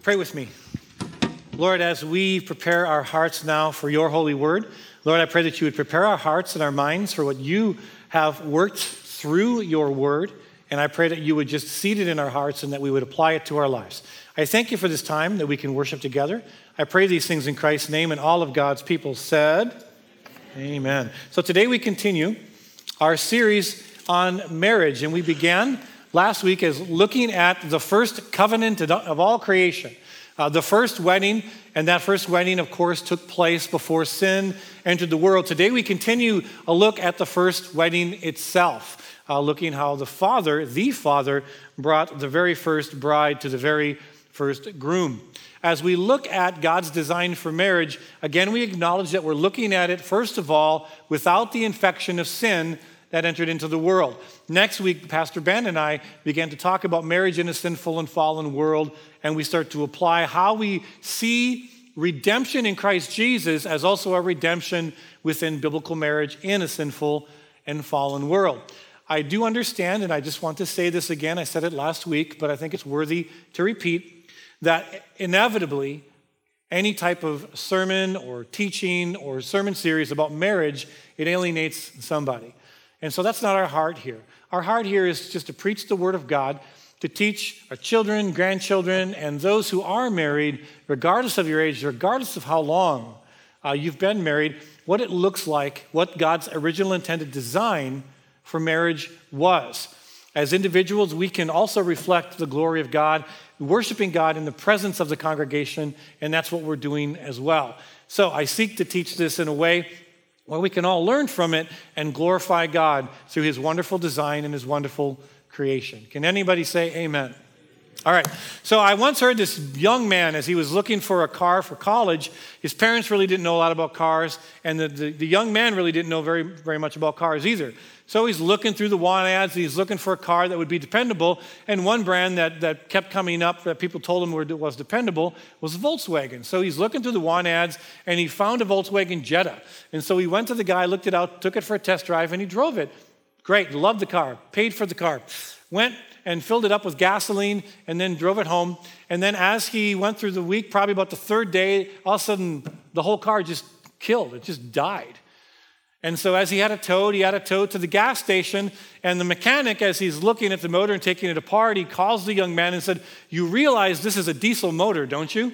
Pray with me. Lord, as we prepare our hearts now for your holy word, Lord, I pray that you would prepare our hearts and our minds for what you have worked through your word, and I pray that you would just seed it in our hearts and that we would apply it to our lives. I thank you for this time that we can worship together. I pray these things in Christ's name, and all of God's people said, Amen. So today we continue our series on marriage, and we began last week as looking at the first covenant of all creation, the first wedding, and that first wedding, of course, took place before sin entered the world. Today we continue a look at the first wedding itself, looking how the Father, brought the very first bride to the very first groom. As we look at God's design for marriage, again, we acknowledge that we're looking at it, first of all, without the infection of sin that entered into the world. Next week, Pastor Ben and I began to talk about marriage in a sinful and fallen world, and we start to apply how we see redemption in Christ Jesus as also a redemption within biblical marriage in a sinful and fallen world. I do understand, and I just want to say this again, I said it last week, but I think it's worthy to repeat, that inevitably any type of sermon or teaching or sermon series about marriage, it alienates somebody. And so that's not our heart here. Our heart here is just to preach the word of God, to teach our children, grandchildren, and those who are married, regardless of your age, regardless of how long you've been married, what it looks like, what God's original intended design for marriage was. As individuals, we can also reflect the glory of God, worshiping God in the presence of the congregation, and that's what we're doing as well. So I seek to teach this in a way where we can all learn from it and glorify God through his wonderful design and his wonderful creation. Can anybody say amen? All right, so I once heard this young man, as he was looking for a car for college, his parents really didn't know a lot about cars, and the young man really didn't know very, very much about cars either. So he's looking through the want ads, he's looking for a car that would be dependable, and one brand that kept coming up that people told him was dependable was Volkswagen. So he's looking through the want ads, and he found a Volkswagen Jetta. And so he went to the guy, looked it out, took it for a test drive, and he drove it. Great, loved the car, paid for the car, went and filled it up with gasoline and then drove it home. And then as he went through the week, probably about the third day, all of a sudden the whole car just killed. It just died. And so as he had it towed to the gas station, and the mechanic, as he's looking at the motor and taking it apart, he calls the young man and said, "You realize this is a diesel motor, don't you?"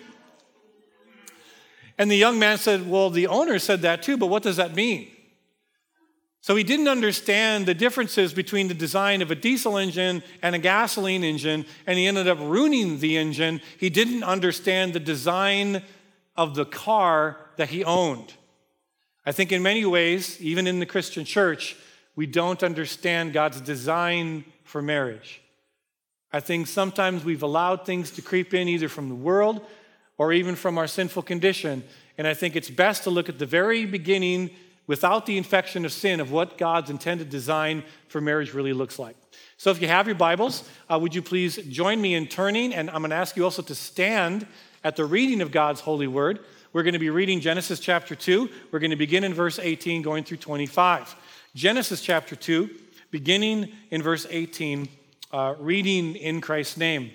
And the young man said, "Well, the owner said that too, but what does that mean?" So he didn't understand the differences between the design of a diesel engine and a gasoline engine, and he ended up ruining the engine. He didn't understand the design of the car that he owned. I think in many ways, even in the Christian church, we don't understand God's design for marriage. I think sometimes we've allowed things to creep in either from the world or even from our sinful condition, and I think it's best to look at the very beginning without the infection of sin, of what God's intended design for marriage really looks like. So if you have your Bibles, would you please join me in turning, and I'm going to ask you also to stand at the reading of God's holy word. We're going to be reading Genesis chapter 2. We're going to begin in verse 18, going through 25. Genesis chapter 2, beginning in verse 18, reading in Christ's name.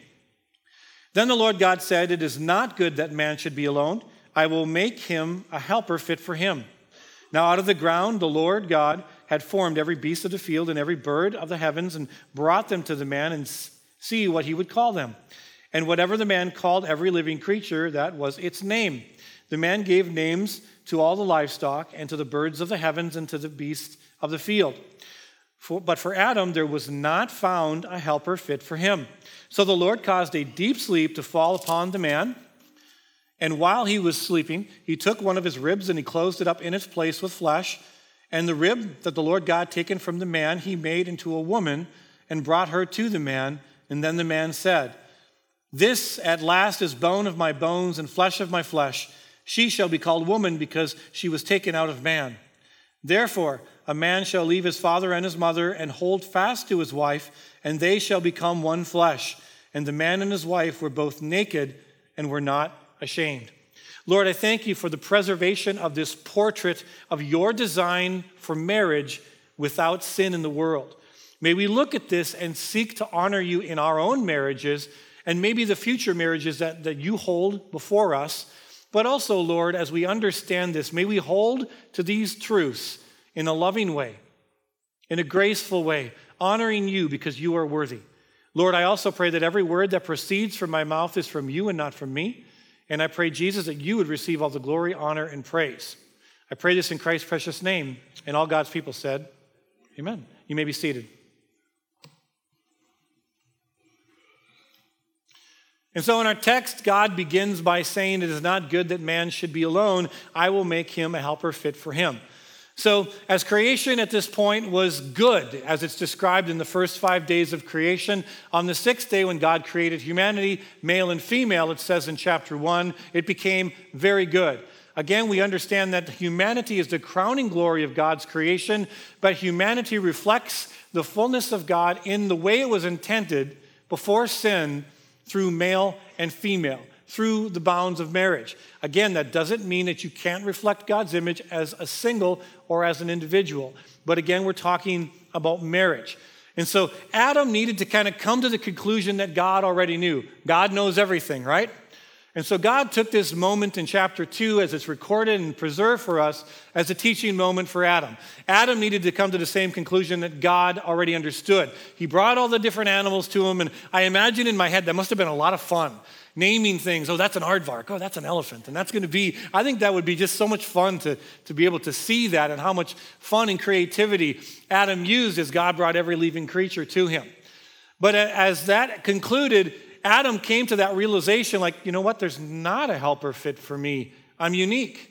Then the Lord God said, "It is not good that man should be alone. I will make him a helper fit for him." Now out of the ground the Lord God had formed every beast of the field and every bird of the heavens and brought them to the man and see what he would call them. And whatever the man called every living creature, that was its name. The man gave names to all the livestock and to the birds of the heavens and to the beasts of the field. But for Adam there was not found a helper fit for him. So the Lord caused a deep sleep to fall upon the man. And while he was sleeping, he took one of his ribs and he closed it up in its place with flesh. And the rib that the Lord God taken from the man, he made into a woman and brought her to the man. And then the man said, "This at last is bone of my bones and flesh of my flesh. She shall be called woman because she was taken out of man. Therefore, a man shall leave his father and his mother and hold fast to his wife, and they shall become one flesh. And the man and his wife were both naked and were not ashamed." Lord, I thank you for the preservation of this portrait of your design for marriage without sin in the world. May we look at this and seek to honor you in our own marriages and maybe the future marriages that you hold before us. But also, Lord, as we understand this, may we hold to these truths in a loving way, in a graceful way, honoring you because you are worthy. Lord, I also pray that every word that proceeds from my mouth is from you and not from me. And I pray, Jesus, that you would receive all the glory, honor, and praise. I pray this in Christ's precious name. And all God's people said, amen. You may be seated. And so in our text, God begins by saying, it is not good that man should be alone. I will make him a helper fit for him. So as creation at this point was good, as it's described in the first 5 days of creation, on the sixth day when God created humanity, male and female, it says in chapter 1, it became very good. Again, we understand that humanity is the crowning glory of God's creation, but humanity reflects the fullness of God in the way it was intended before sin through male and female, through the bounds of marriage. Again, that doesn't mean that you can't reflect God's image as a single or as an individual. But again, we're talking about marriage. And so Adam needed to kind of come to the conclusion that God already knew. God knows everything, right? And so God took this moment in chapter 2 as it's recorded and preserved for us as a teaching moment for Adam. Adam needed to come to the same conclusion that God already understood. He brought all the different animals to him, and I imagine in my head that must have been a lot of fun. Naming things, oh, that's an aardvark, oh, that's an elephant, and that's going to be, I think that would be just so much fun to be able to see that and how much fun and creativity Adam used as God brought every living creature to him. But as that concluded, Adam came to that realization like, you know what, there's not a helper fit for me. I'm unique.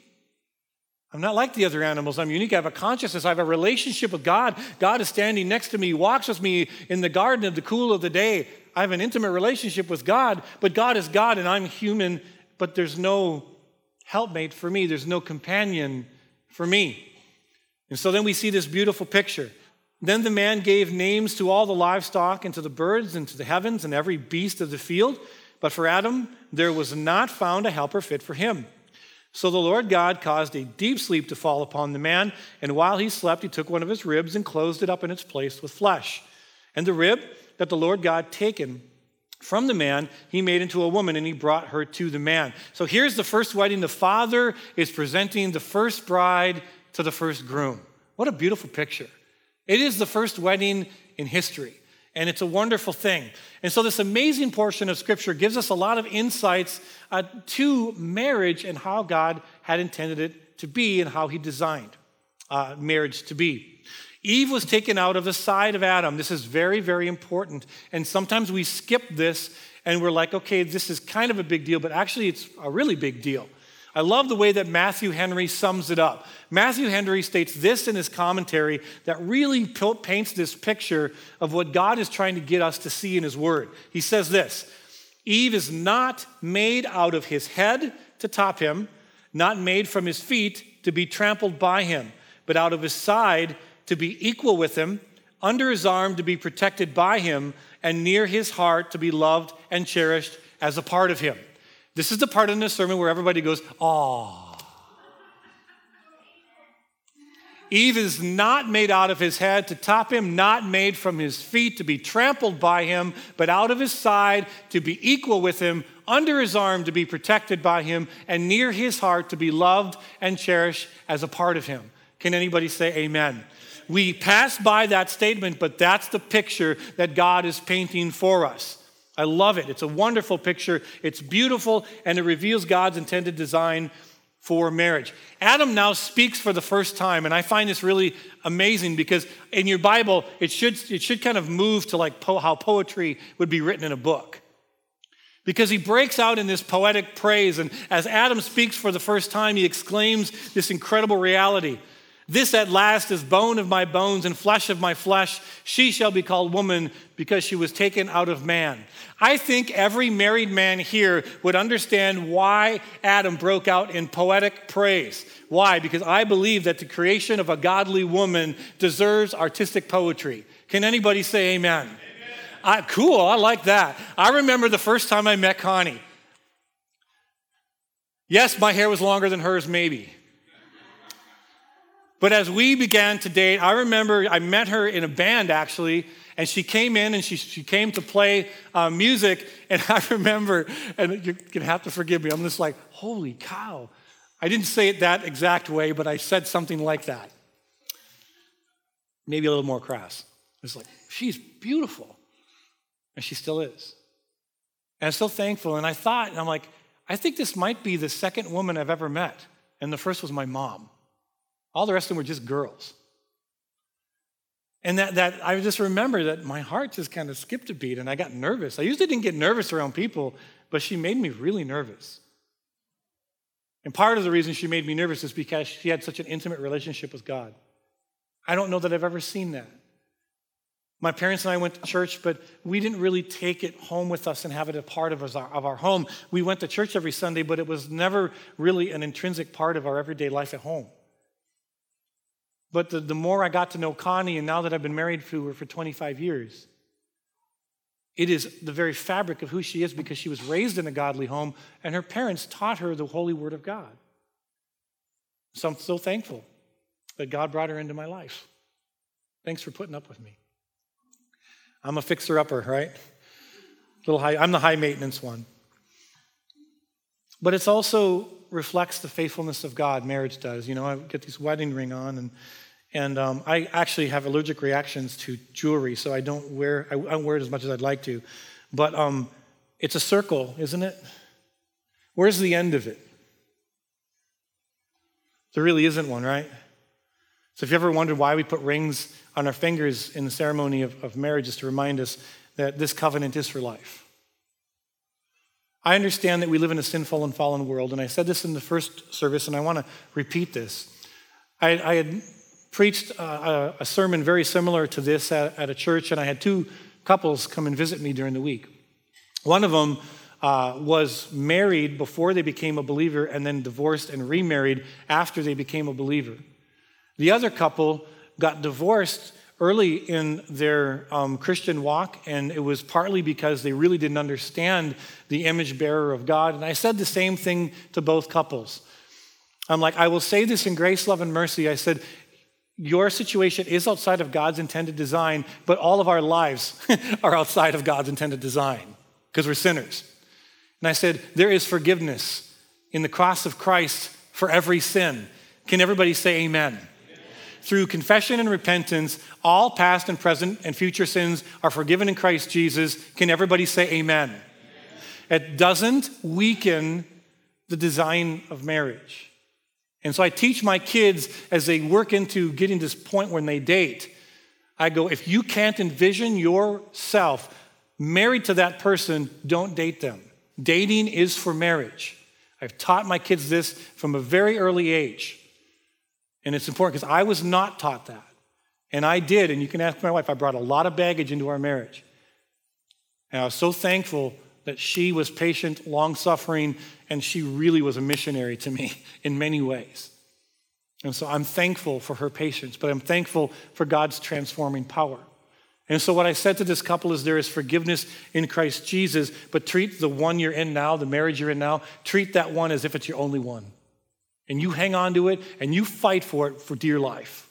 I'm not like the other animals. I'm unique. I have a consciousness. I have a relationship with God. God is standing next to me. He walks with me in the garden of the cool of the day. I have an intimate relationship with God, but God is God and I'm human, but there's no helpmate for me. There's no companion for me. And so then we see this beautiful picture. Then the man gave names to all the livestock and to the birds and to the heavens and every beast of the field. But for Adam, there was not found a helper fit for him. So the Lord God caused a deep sleep to fall upon the man, and while he slept, he took one of his ribs and closed it up in its place with flesh. And the rib that the Lord God taken from the man, he made into a woman, and he brought her to the man. So here's the first wedding. The father is presenting the first bride to the first groom. What a beautiful picture. It is the first wedding in history, and it's a wonderful thing. And so this amazing portion of Scripture gives us a lot of insights to marriage and how God had intended it to be and how he designed marriage to be. Eve was taken out of the side of Adam. This is very, very important. And sometimes we skip this and we're like, okay, this is kind of a big deal, but actually it's a really big deal. I love the way that Matthew Henry sums it up. Matthew Henry states this in his commentary that really paints this picture of what God is trying to get us to see in his word. He says this, Eve is not made out of his head to top him, not made from his feet to be trampled by him, but out of his side to be equal with him, under his arm to be protected by him, and near his heart to be loved and cherished as a part of him. This is the part in the sermon where everybody goes, "Aw." Eve is not made out of his head to top him, not made from his feet to be trampled by him, but out of his side to be equal with him, under his arm to be protected by him, and near his heart to be loved and cherished as a part of him. Can anybody say amen? We pass by that statement, but that's the picture that God is painting for us. I love it. It's a wonderful picture. It's beautiful, and it reveals God's intended design for marriage. Adam now speaks for the first time, and I find this really amazing because in your Bible, it should kind of move to like how poetry would be written in a book. Because he breaks out in this poetic praise, and as Adam speaks for the first time, he exclaims this incredible reality. This at last is bone of my bones and flesh of my flesh. She shall be called woman because she was taken out of man. I think every married man here would understand why Adam broke out in poetic praise. Why? Because I believe that the creation of a godly woman deserves artistic poetry. Can anybody say amen? Cool, I like that. I remember the first time I met Connie. Yes, my hair was longer than hers, maybe. But as we began to date, I remember I met her in a band, actually, and she came in and she came to play music. And I remember, and you're going to have to forgive me, I'm just like, holy cow. I didn't say it that exact way, but I said something like that. Maybe a little more crass. It's like, she's beautiful. And she still is. And I'm so thankful. And I thought, and I'm like, I think this might be the second woman I've ever met. And the first was my mom. All the rest of them were just girls. And that I just remember that my heart just kind of skipped a beat and I got nervous. I usually didn't get nervous around people, but she made me really nervous. And part of the reason she made me nervous is because she had such an intimate relationship with God. I don't know that I've ever seen that. My parents and I went to church, but we didn't really take it home with us and have it a part of our home. We went to church every Sunday, but it was never really an intrinsic part of our everyday life at home. But the more I got to know Connie, and now that I've been married to her for 25 years, it is the very fabric of who she is because she was raised in a godly home and her parents taught her the holy word of God. So I'm so thankful that God brought her into my life. Thanks for putting up with me. I'm a fixer-upper, right? I'm the high maintenance one. But it also reflects the faithfulness of God, marriage does. You know, I get this wedding ring on, and I actually have allergic reactions to jewelry, so I don't wear it as much as I'd like to. But it's a circle, isn't it? Where's the end of it? There really isn't one, right? So if you ever wondered why we put rings on our fingers in the ceremony of marriage, is to remind us that this covenant is for life. I understand that we live in a sinful and fallen world, and I said this in the first service, and I want to repeat this. I had preached a sermon very similar to this at a church, and I had two couples come and visit me during the week. One of them was married before they became a believer and then divorced and remarried after they became a believer. The other couple got divorced early in their Christian walk, and it was partly because they really didn't understand the image bearer of God. And I said the same thing to both couples. I'm like, I will say this in grace, love, and mercy. I said, your situation is outside of God's intended design, but all of our lives are outside of God's intended design because we're sinners. And I said, there is forgiveness in the cross of Christ for every sin. Can everybody say amen? Through confession and repentance, all past and present and future sins are forgiven in Christ Jesus. Can everybody say amen? It doesn't weaken the design of marriage. And so I teach my kids as they work into getting to this point when they date, I go, if you can't envision yourself married to that person, don't date them. Dating is for marriage. I've taught my kids this from a very early age. And it's important because I was not taught that. And I did, and you can ask my wife, I brought a lot of baggage into our marriage. And I was so thankful that she was patient, long-suffering, and she really was a missionary to me in many ways. And so I'm thankful for her patience, but I'm thankful for God's transforming power. And so what I said to this couple is there is forgiveness in Christ Jesus, but treat the one you're in now, the marriage you're in now, treat that one as if it's your only one. And you hang on to it, and you fight for it for dear life.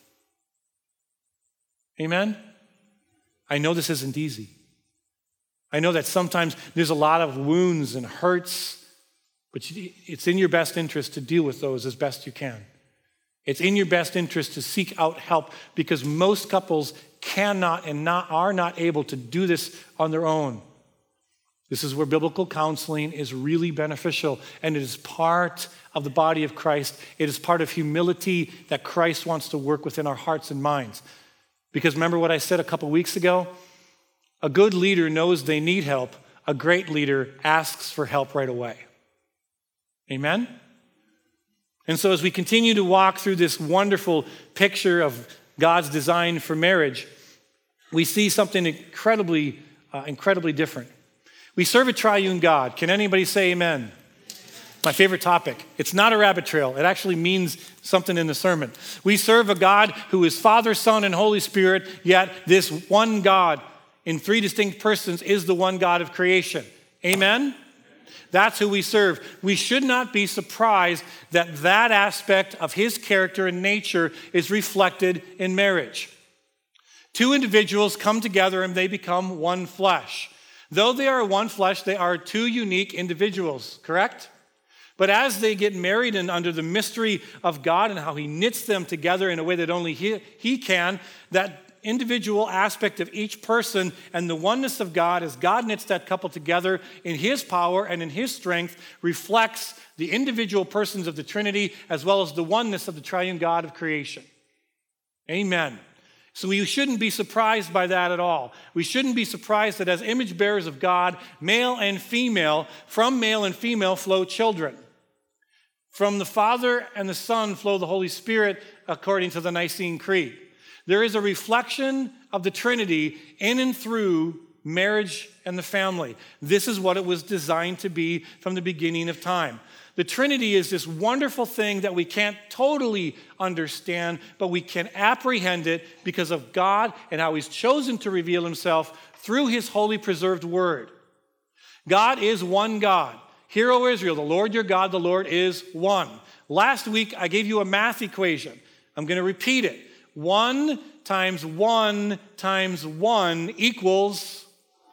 Amen? I know this isn't easy. I know that sometimes there's a lot of wounds and hurts, but it's in your best interest to deal with those as best you can. It's in your best interest to seek out help because most couples cannot and are not able to do this on their own. This is where biblical counseling is really beneficial, and it is part of the body of Christ. It is part of humility that Christ wants to work within our hearts and minds. Because remember what I said a couple weeks ago? A good leader knows they need help. A great leader asks for help right away. Amen? And so as we continue to walk through this wonderful picture of God's design for marriage, we see something incredibly different. We serve a triune God. Can anybody say amen? My favorite topic. It's not a rabbit trail. It actually means something in the sermon. We serve a God who is Father, Son, and Holy Spirit, yet this one God in three distinct persons is the one God of creation. Amen? That's who we serve. We should not be surprised that that aspect of his character and nature is reflected in marriage. Two individuals come together and they become one flesh. Though they are one flesh, they are two unique individuals, correct? But as they get married and under the mystery of God and how he knits them together in a way that only he can, that individual aspect of each person and the oneness of God as God knits that couple together in his power and in his strength reflects the individual persons of the Trinity as well as the oneness of the triune God of creation. Amen. So you shouldn't be surprised by that at all. We shouldn't be surprised that as image bearers of God, male and female, from male and female flow children. From the Father and the Son flow the Holy Spirit according to the Nicene Creed. There is a reflection of the Trinity in and through marriage and the family. This is what it was designed to be from the beginning of time. The Trinity is this wonderful thing that we can't totally understand, but we can apprehend it because of God and how he's chosen to reveal himself through his holy preserved word. God is one God. Hear, O Israel, the Lord your God, the Lord is one. Last week, I gave you a math equation. I'm going to repeat it. 1 times 1 times 1 equals,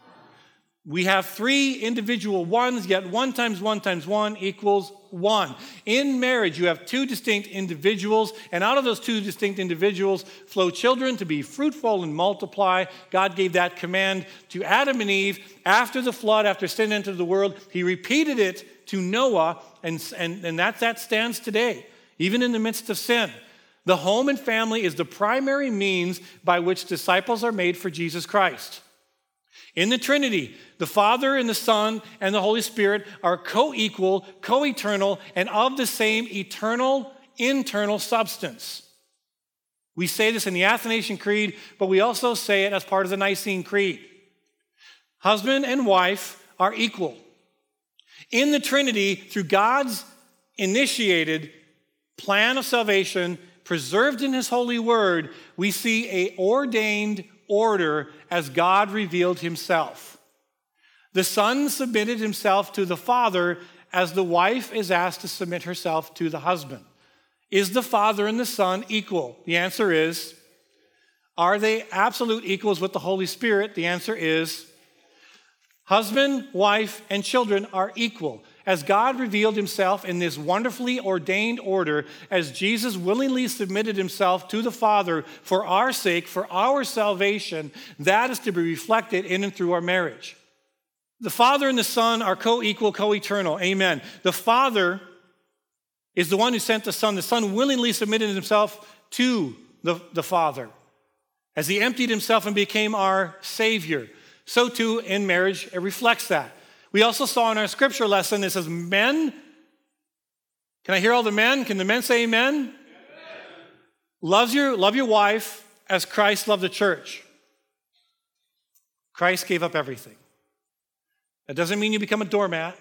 we have three individual ones, yet 1 times 1 times 1 equals 1. In marriage, you have two distinct individuals, and out of those two distinct individuals flow children to be fruitful and multiply. God gave that command to Adam and Eve after the flood, after sin entered the world. He repeated it to Noah, and that stands today, even in the midst of sin. The home and family is the primary means by which disciples are made for Jesus Christ. In the Trinity, the Father and the Son and the Holy Spirit are co-equal, co-eternal, and of the same eternal, internal substance. We say this in the Athanasian Creed, but we also say it as part of the Nicene Creed. Husband and wife are equal. In the Trinity, through God's initiated plan of salvation, preserved in his holy word, we see an ordained order as God revealed himself. The Son submitted himself to the Father as the wife is asked to submit herself to the husband. Is the Father and the Son equal? The answer is. Are they absolute equals with the Holy Spirit? The answer is. Husband, wife, and children are equal. As God revealed himself in this wonderfully ordained order, as Jesus willingly submitted himself to the Father for our sake, for our salvation, that is to be reflected in and through our marriage. The Father and the Son are co-equal, co-eternal. Amen. The Father is the one who sent the Son. The Son willingly submitted himself to the Father. As he emptied himself and became our Savior, so too in marriage it reflects that. We also saw in our scripture lesson, it says, men, can I hear all the men? Can the men say amen? Amen. Love your wife as Christ loved the church. Christ gave up everything. That doesn't mean you become a doormat,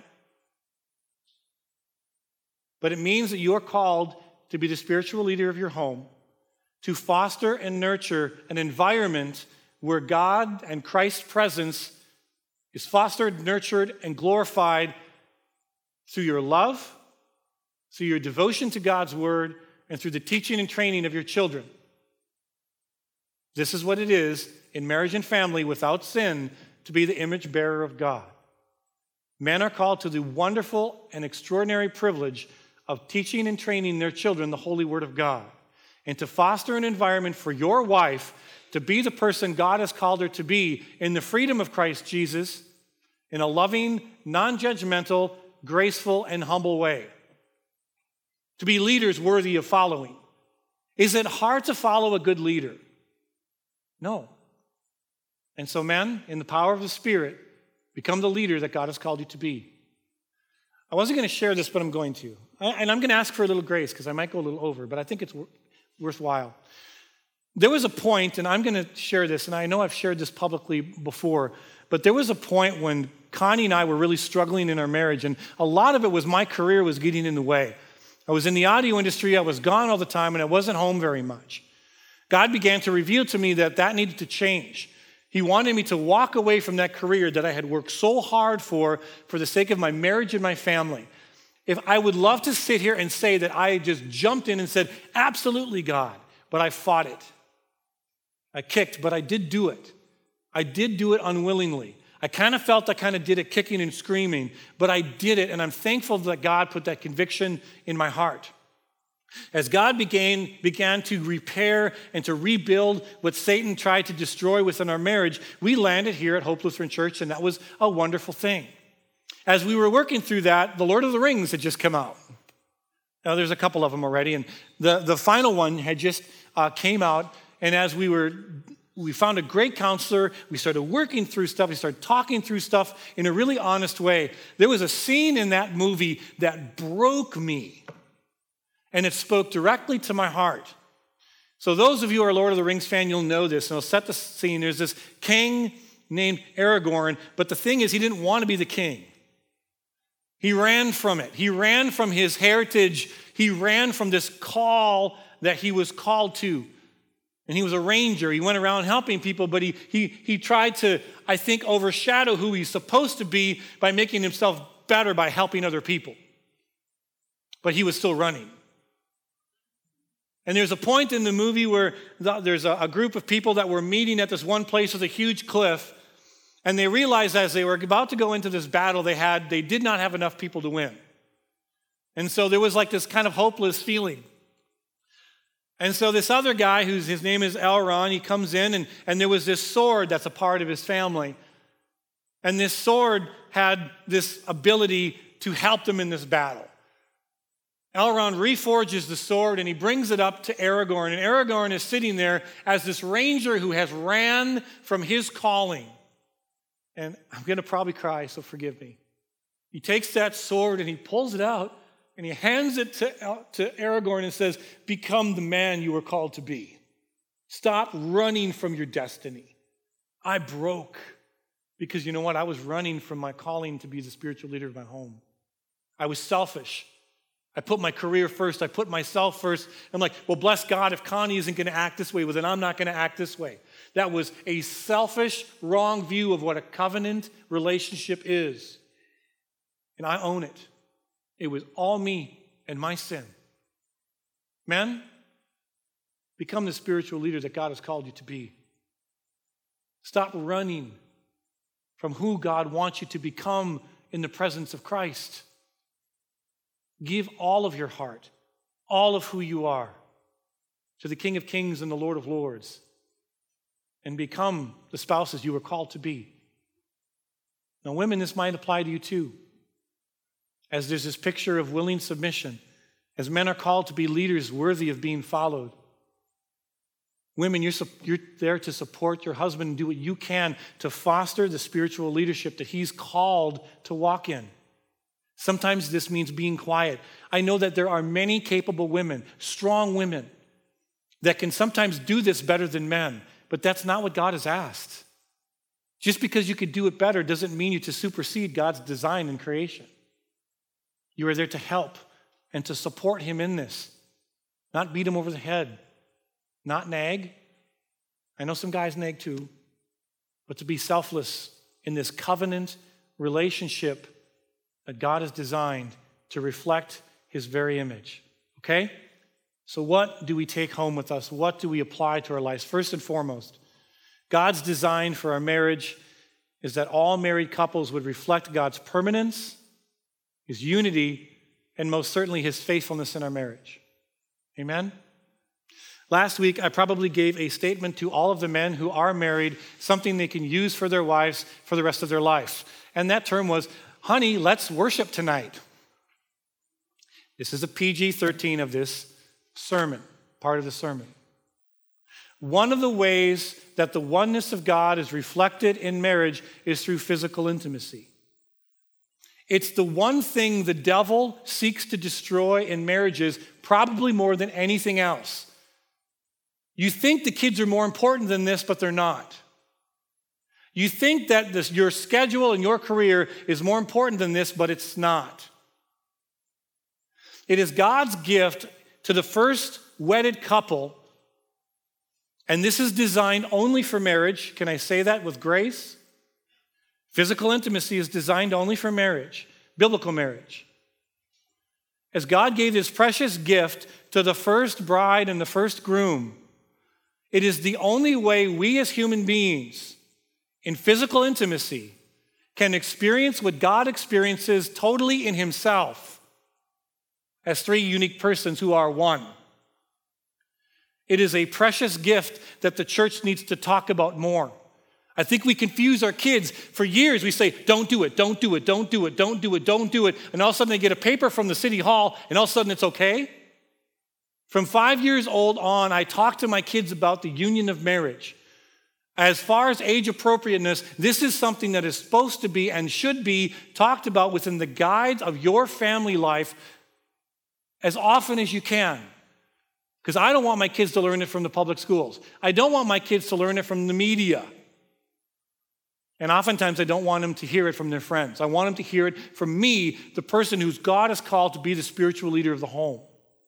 but it means that you are called to be the spiritual leader of your home, to foster and nurture an environment where God and Christ's presence is fostered, nurtured, and glorified through your love, through your devotion to God's word, and through the teaching and training of your children. This is what it is in marriage and family without sin to be the image bearer of God. Men are called to the wonderful and extraordinary privilege of teaching and training their children the holy word of God, and to foster an environment for your wife to be the person God has called her to be in the freedom of Christ Jesus, in a loving, non-judgmental, graceful, and humble way. To be leaders worthy of following. Is it hard to follow a good leader? No. And so men, in the power of the Spirit, become the leader that God has called you to be. I wasn't going to share this, but I'm going to. And I'm going to ask for a little grace because I might go a little over, but I think it's worthwhile. There was a point, and I'm going to share this, and I know I've shared this publicly before, but there was a point when Connie and I were really struggling in our marriage, and a lot of it was my career was getting in the way. I was in the audio industry, I was gone all the time, and I wasn't home very much. God began to reveal to me that needed to change. He wanted me to walk away from that career that I had worked so hard for the sake of my marriage and my family. If I would love to sit here and say that I just jumped in and said, absolutely, God, but I fought it. I kicked, but I did do it. I did do it unwillingly. I kind of felt I kind of did it kicking and screaming, but I did it, and I'm thankful that God put that conviction in my heart. As God began to repair and to rebuild what Satan tried to destroy within our marriage, we landed here at Hope Lutheran Church, and that was a wonderful thing. As we were working through that, The Lord of the Rings had just come out. Now, there's a couple of them already, and the final one had just came out, and as we found a great counselor, we started working through stuff, we started talking through stuff in a really honest way. There was a scene in that movie that broke me, and it spoke directly to my heart. So those of you who are Lord of the Rings fan, you'll know this, and I'll set the scene. There's this king named Aragorn, but the thing is, he didn't want to be the king. He ran from it. He ran from his heritage. He ran from this call that he was called to. And he was a ranger. He went around helping people, but he tried to, I think, overshadow who he's supposed to be by making himself better by helping other people. But he was still running. And there's a point in the movie where there's a group of people that were meeting at this one place with a huge cliff, and they realized as they were about to go into this battle they did not have enough people to win. And so there was like this kind of hopeless feeling. And so this other guy, his name is Elrond, he comes in, and there was this sword that's a part of his family. And this sword had this ability to help them in this battle. Elrond reforges the sword, and he brings it up to Aragorn. And Aragorn is sitting there as this ranger who has ran from his calling. And I'm going to probably cry, so forgive me. He takes that sword, and he pulls it out, and he hands it to Aragorn and says, become the man you were called to be. Stop running from your destiny. I broke because you know what? I was running from my calling to be the spiritual leader of my home. I was selfish. I put my career first. I put myself first. I'm like, well, bless God, if Connie isn't going to act this way, well, then I'm not going to act this way. That was a selfish, wrong view of what a covenant relationship is. And I own it. It was all me and my sin. Men, become the spiritual leader that God has called you to be. Stop running from who God wants you to become in the presence of Christ. Give all of your heart, all of who you are, to the King of Kings and the Lord of Lords, and become the spouses you were called to be. Now, women, this might apply to you too. As there's this picture of willing submission, as men are called to be leaders worthy of being followed. Women, you're there to support your husband and do what you can to foster the spiritual leadership that he's called to walk in. Sometimes this means being quiet. I know that there are many capable women, strong women, that can sometimes do this better than men, but that's not what God has asked. Just because you could do it better doesn't mean you to supersede God's design and creation. You are there to help and to support him in this, not beat him over the head, not nag. I know some guys nag too, but to be selfless in this covenant relationship that God has designed to reflect his very image. Okay? So what do we take home with us? What do we apply to our lives? First and foremost, God's design for our marriage is that all married couples would reflect God's permanence, his unity, and most certainly his faithfulness in our marriage. Amen? Last week, I probably gave a statement to all of the men who are married, something they can use for their wives for the rest of their life. And that term was, honey, let's worship tonight. This is a PG-13 of this sermon, part of the sermon. One of the ways that the oneness of God is reflected in marriage is through physical intimacy. It's the one thing the devil seeks to destroy in marriages, probably more than anything else. You think the kids are more important than this, but they're not. You think that your schedule and your career is more important than this, but it's not. It is God's gift to the first wedded couple And this is designed only for marriage. Can I say that with grace? Physical intimacy is designed only for marriage, biblical marriage. As God gave this precious gift to the first bride and the first groom, it is the only way we as human beings in physical intimacy can experience what God experiences totally in himself as three unique persons who are one. It is a precious gift that the church needs to talk about more. I think we confuse our kids. For years we say, don't do it, don't do it, don't do it, don't do it, don't do it. And all of a sudden they get a paper from the city hall and all of a sudden it's okay. From 5 years old on, I talk to my kids about the union of marriage. As far as age appropriateness, this is something that is supposed to be and should be talked about within the guides of your family life as often as you can. Because I don't want my kids to learn it from the public schools. I don't want my kids to learn it from the media. And oftentimes I don't want them to hear it from their friends. I want them to hear it from me, the person whose God has called to be the spiritual leader of the home.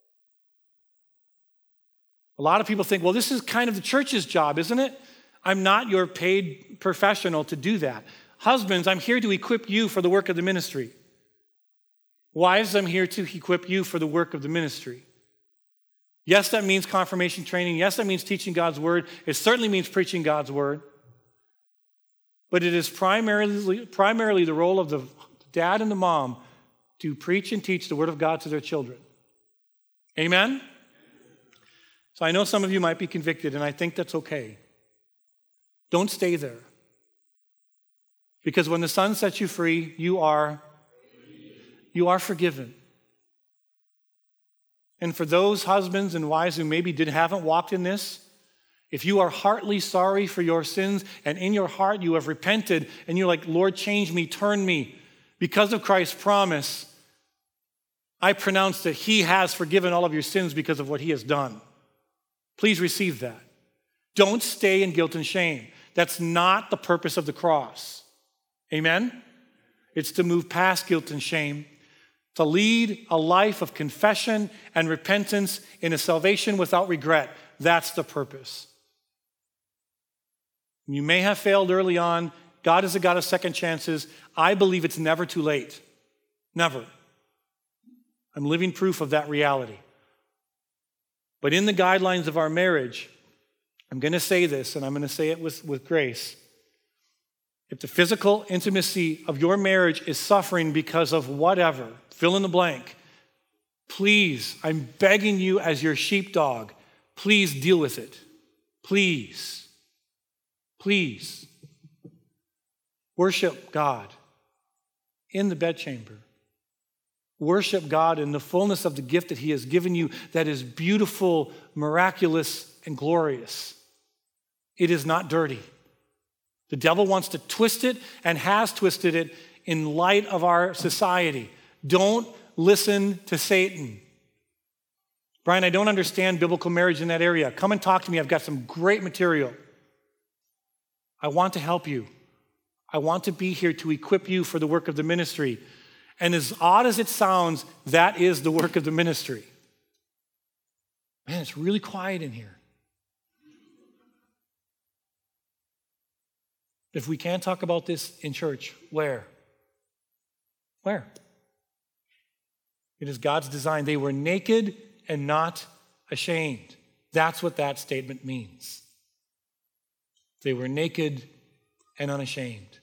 A lot of people think, well, this is kind of the church's job, isn't it? I'm not your paid professional to do that. Husbands, I'm here to equip you for the work of the ministry. Wives, I'm here to equip you for the work of the ministry. Yes, that means confirmation training. Yes, that means teaching God's word. It certainly means preaching God's word. But it is primarily the role of the dad and the mom to preach and teach the word of God to their children. Amen? So I know some of you might be convicted, and I think that's okay. Don't stay there. Because when the Son sets you free, you are forgiven. And for those husbands and wives who maybe haven't walked in this, if you are heartily sorry for your sins and in your heart you have repented and you're like, Lord, change me, turn me, because of Christ's promise, I pronounce that he has forgiven all of your sins because of what he has done. Please receive that. Don't stay in guilt and shame. That's not the purpose of the cross. Amen? It's to move past guilt and shame, to lead a life of confession and repentance in a salvation without regret. That's the purpose. You may have failed early on. God is a God of second chances. I believe it's never too late. Never. I'm living proof of that reality. But in the guidelines of our marriage, I'm going to say this, and I'm going to say it with grace. If the physical intimacy of your marriage is suffering because of whatever, fill in the blank, please, I'm begging you as your sheepdog, please deal with it. Please. Please. Worship God in the bedchamber. Worship God in the fullness of the gift that he has given you that is beautiful, miraculous, and glorious. It is not dirty. The devil wants to twist it and has twisted it in light of our society. Don't listen to Satan. Brian, I don't understand biblical marriage in that area. Come and talk to me. I've got some great material. I want to help you. I want to be here to equip you for the work of the ministry. And as odd as it sounds, that is the work of the ministry. Man, it's really quiet in here. If we can't talk about this in church, where? Where? It is God's design. They were naked and not ashamed. That's what that statement means. They were naked and unashamed.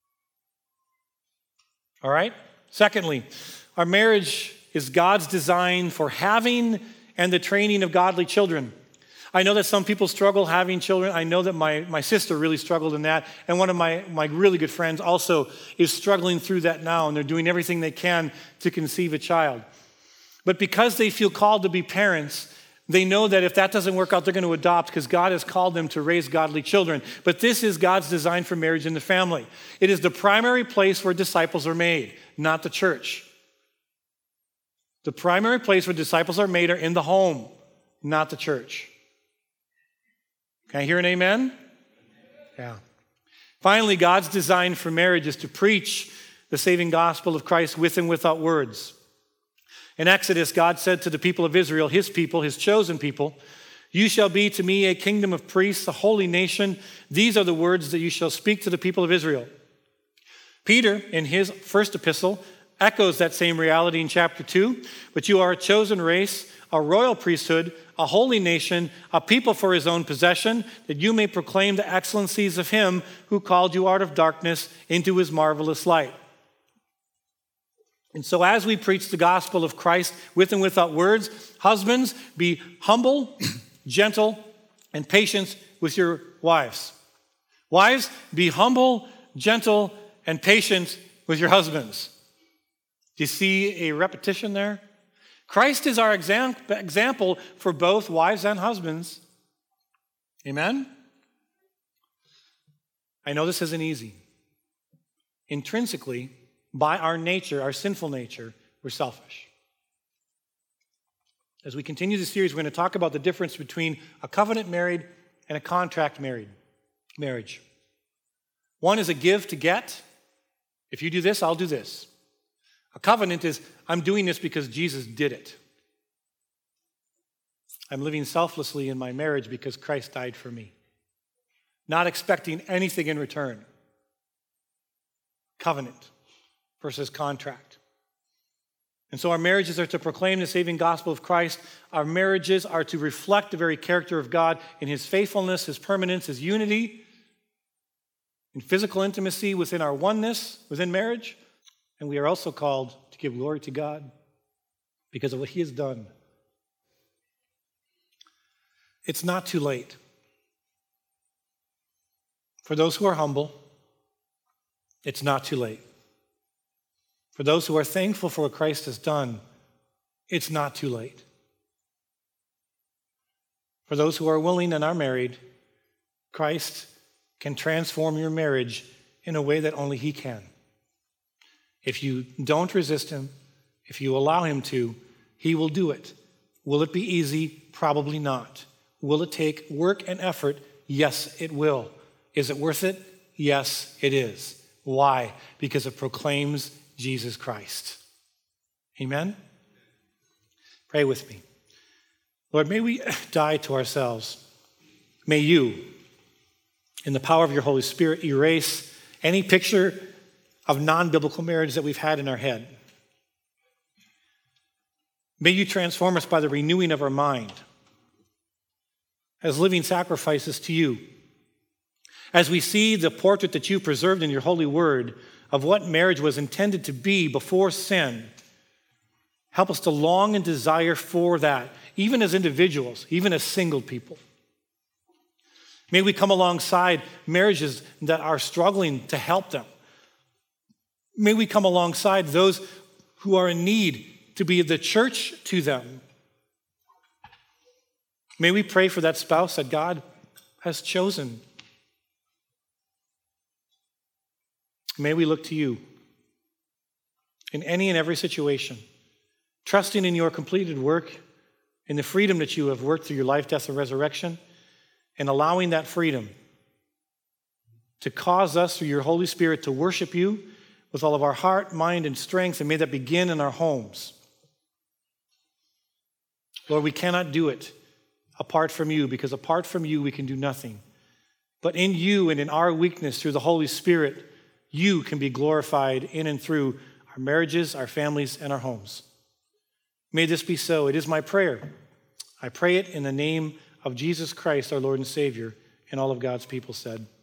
All right? Secondly, our marriage is God's design for having and the training of godly children. I know that some people struggle having children. I know that my sister really struggled in that. And one of my really good friends also is struggling through that now, and they're doing everything they can to conceive a child. But because they feel called to be parents, they know that if that doesn't work out, they're going to adopt because God has called them to raise godly children. But this is God's design for marriage and the family. It is the primary place where disciples are made, not the church. The primary place where disciples are made are in the home, not the church. Can I hear an amen? Yeah. Finally, God's design for marriage is to preach the saving gospel of Christ with and without words. In Exodus, God said to the people of Israel, his people, his chosen people, You shall be to me a kingdom of priests, a holy nation. These are the words that you shall speak to the people of Israel. Peter, in his first epistle, echoes that same reality in chapter 2. But you are a chosen race, a royal priesthood, a holy nation, a people for his own possession, that you may proclaim the excellencies of him who called you out of darkness into his marvelous light. And so as we preach the gospel of Christ with and without words, husbands, be humble, gentle, and patient with your wives. Wives, be humble, gentle, and patient with your husbands. Do you see a repetition there? Christ is our example for both wives and husbands. Amen? I know this isn't easy. Intrinsically, by our nature, our sinful nature, we're selfish. As we continue the series, we're going to talk about the difference between a covenant married and a contract marriage. One is a give to get. If you do this, I'll do this. A covenant is, I'm doing this because Jesus did it. I'm living selflessly in my marriage because Christ died for me. Not expecting anything in return. Covenant versus contract. And so our marriages are to proclaim the saving gospel of Christ. Our marriages are to reflect the very character of God in his faithfulness, his permanence, his unity, in physical intimacy within our oneness, within marriage. And we are also called to give glory to God because of what he has done. It's not too late. For those who are humble, it's not too late. For those who are thankful for what Christ has done, it's not too late. For those who are willing and are married, Christ can transform your marriage in a way that only he can. If you don't resist him, if you allow him to, he will do it. Will it be easy? Probably not. Will it take work and effort? Yes, it will. Is it worth it? Yes, it is. Why? Because it proclaims Jesus Christ. Amen? Pray with me. Lord, may we die to ourselves. May you, in the power of your Holy Spirit, erase any picture of non-biblical marriage that we've had in our head. May you transform us by the renewing of our mind as living sacrifices to you. As we see the portrait that you preserved in your holy word of what marriage was intended to be before sin, help us to long and desire for that, even as individuals, even as single people. May we come alongside marriages that are struggling to help them. May we come alongside those who are in need to be the church to them. May we pray for that spouse that God has chosen. May we look to you in any and every situation, trusting in your completed work, in the freedom that you have worked through your life, death, and resurrection, and allowing that freedom to cause us through your Holy Spirit to worship you with all of our heart, mind, and strength, and may that begin in our homes. Lord, we cannot do it apart from you, because apart from you, we can do nothing. But in you and in our weakness through the Holy Spirit, you can be glorified in and through our marriages, our families, and our homes. May this be so. It is my prayer. I pray it in the name of Jesus Christ, our Lord and Savior, and all of God's people said,